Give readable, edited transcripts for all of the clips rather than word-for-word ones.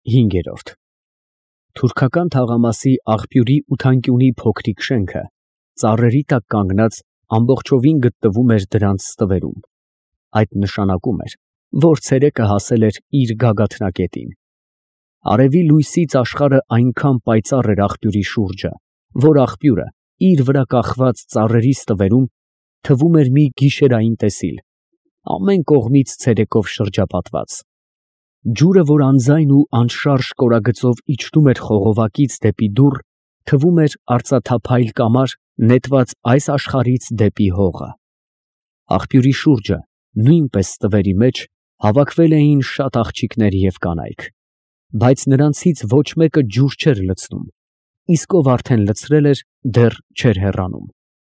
5. Թուրքական թաղամասի աղբյուրի ութանկյունի փոքրիկ շենքը ծառերի տակ կանգնած ամբողջովին գտնվում էր դրանց ստվերում։ Այդ նշանակում էր, որ ցերեկը հասել էր իր գագաթնակետին։ Արևի լույսից աշխարհը այնքան պայծառ էր աղբյուրի շուրջը, որ աղբյուրը իր վրա կախված ծառերի ստվերում թվում էր մի գիշերային տեսիլ, ամեն կողմից ցերեկով շրջապատված։ Ջուրը, որ անձայն ու անշարժ կորագծով իջնում էր խողովակից դեպի դուռ, թվում էր արծաթափայլ կամար նետված այս աշխարհից դեպի հողը։ Աղբյուրի շուրջը, նույնպես ստվերի մեջ, հավաքվել էին շատ աղջիկներ և կանայք, բայց նրանցից ոչ մեկը ջուր չէր լցնում, իսկ ով արդեն լցրել էր, դեռ չէր հեռանում։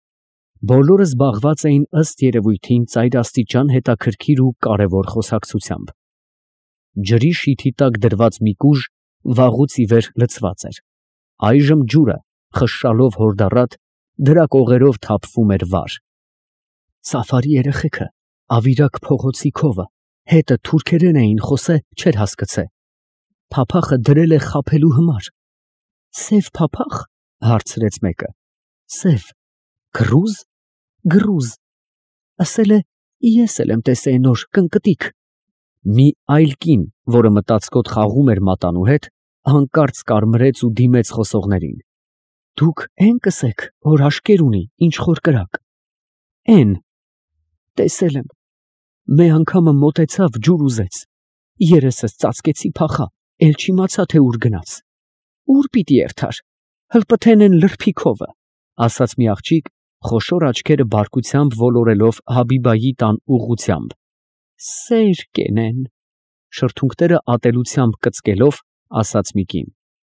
Բոլորը զբաղված էին ըստ երևույթին ծայրաստիճան հետաքրքիր ու կարևոր խոսակցությամբ։ Ջրի շիթի տակ դրված մի կուժ վաղուց ի վեր լցված էր։ Այժմ ջուրը, խշշալով հորդառատ, դրա կողերով թափվում էր վար։ Սաֆարի երեխեքը ավիրակ փողոցի քովը հետը թուրքերեն էին խոսե, չէր հասկացե։ Փափախը դրել է խաբելու համար։ Սև փափախ, հարցրեց մեկը։ Սև, գրուզ, գրուզ, ասել է, ես էլ եմ տեսել նոր կնկտիկ։ Մի այլ կին, որը մտածկոտ խաղում էր մատանու հետ, հանկարծ կարմրեց ու դիմեց խոսողներին։ Դուք էն կսեք, որ աշկեր ունի, ինչ խոր կրակ։ Էն, տեսել եմ։ Մե անգամը մոտեցավ, ջուր ուզեց։ Երեսս ծածկեցի փախա, էլ չիմացա, թե ուր գնաց։ Ուր պիտի երթար, հլպթեն են լրփիքովը, ասաց մի աղջիկ, խոշոր աչքերը բարկությամբ ոլորելով Հաբիբայի տան ուղղությամբ։ Սեր կենեն, շրթունքները ատելությամբ կծկելով, ասաց մի կին։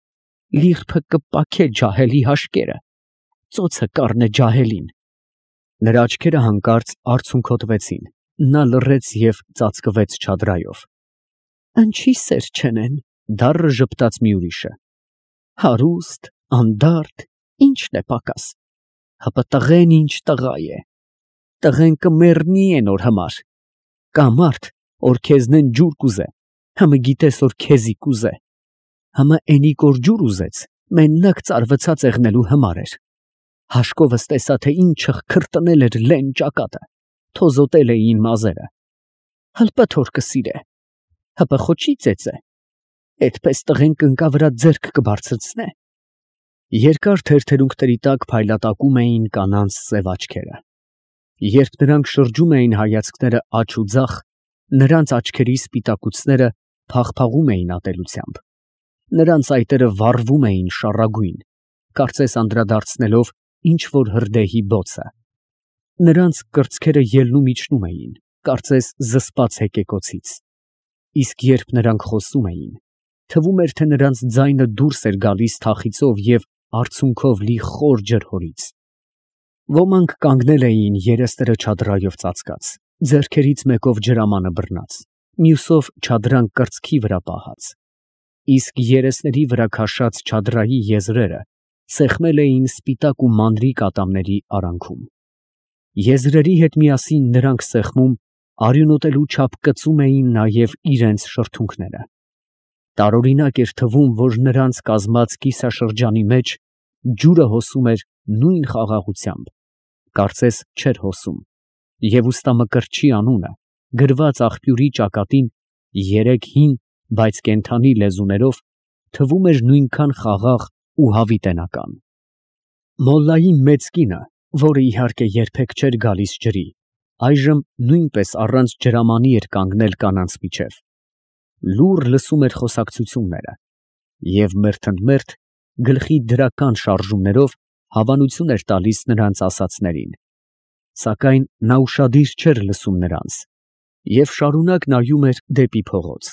Լիրփը կպաքե ջահելի հաշկերը, ծոցը կառնե ջահելին։ Նրա աչքերը հանկարծ արցունքոտվեցին, նա լռեց և ծածկվեց չադրայով։ Ընչի սեր չենեն, դառը ժպտաց մի ուրիշը։ Հարուստ, անդարդ, ինչն է պակաս։ Հապա տղեն ինչ տղա է։ Տղեն կմեռնի է նոր համար։ Կա մարդ, որ քեզնեն ջուր կուզե, համը գիտես, որ քեզի կուզե։ Համը էնիկ որ ջուր ուզեց, մեննակ ծարվցած եղնելու համար էր։ Հաշկովս տեսա, թե ինչ քրտնել էր լեն ճակատը, թոզոտել էին մազերը։ Հլպը թոր կսիրե։ Հապա խոչի ծեծե։ Էդպես տղեն կնկա վրա ձերք կբարձրցնե։ Երկար թերթերունքների տակ փայլատակում էին կանանց սև աչքերը։ Երբ նրանք շրջում էին հայացքները աջ ու ձախ, նրանց աչքերի սպիտակուցները փաղփաղում էին ատելությամբ։ Նրանց այտերը վառվում էին շառագույն, կարծես անդրադարձնելով ինչ որ հրդեհի բոցը։ Նրանց կրծքերը ելնում իջնում էին, կարծես զսպած հեկեկոցից։ Իսկ երբ նրանք խոսում էին, թվում էր, թե նրանց ձայնը դուրս էր գալիս թախիծով և արցունքով լի խոր ջրհորից։ Ոմանք կանգնել էին երեսները չադրայով ծածկած, ձեռքերից մեկով ջրամանը բռնած, մյուսով չադրան կրծքի վրա պահած։ Իսկ երեսների վրա քաշած չադրայի եզրերը սեղմել էին սպիտակ ու մանրիկ ատամների արանքում։ Եզրերի հետ միասին նրանք սեղմում, արյունոտելու չափ կծում էին նաև իրենց շրթունքները։ Տարօրինակ էր թվում, որ նրանց կազմած կիսաշրջանի մեջ ջուրը հոսում էր նույն խաղաղությամբ, կարծես չէր հոսում, և ուստամկրտչի անունը, գրված աղբյուրի ճակատին, երեք հին, բայց կենդանի լեզուներով, թվում էր նույնքան խաղաղ ու հավիտենական։ Մոլլայի մեծ կինը, որը իհարկե երբեք չէր գալիս ջրի, այժմ նույնպես առանց ջրամանի էր կանգնել կանանց միջև։ Լուռ լսում էր խոսակցությունները և մերթընդմերթ գլխի դրական շարժումներով հավանություն էր տալիս նրանց ասածներին, սակայն նա ուշադիր չէր լսում նրանց և շարունակ նայում էր դեպի փողոց։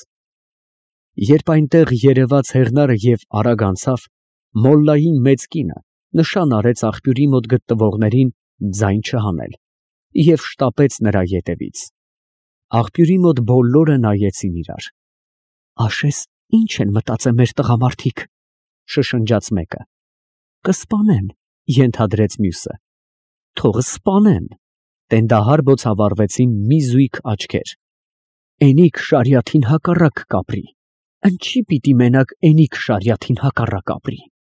Երբ այնտեղ երևաց հեղնարը և արագ անցավ, մոլլայի մեծ կինը նշան արեց աղբյուրի մոտ գտնվողներին ձայն չհանել և շտապեց նրա ետևից։ Աղբյուրի մոտ բոլորը նայեցին իրար։ Աշես ինչ են մտածե մեր տղամարդիկ, շշնջաց մեկը։ Կսպանեն, ենթադրեց մյուսը։ Թող սպանեն, տենդահար բոցավառվեցին մի զույգ աչքեր։ Էնիկ շարիաթին հակառակ կապրի, Ընչի պիտի մենակ էնիկ շարիաթին հակառակ ապրի։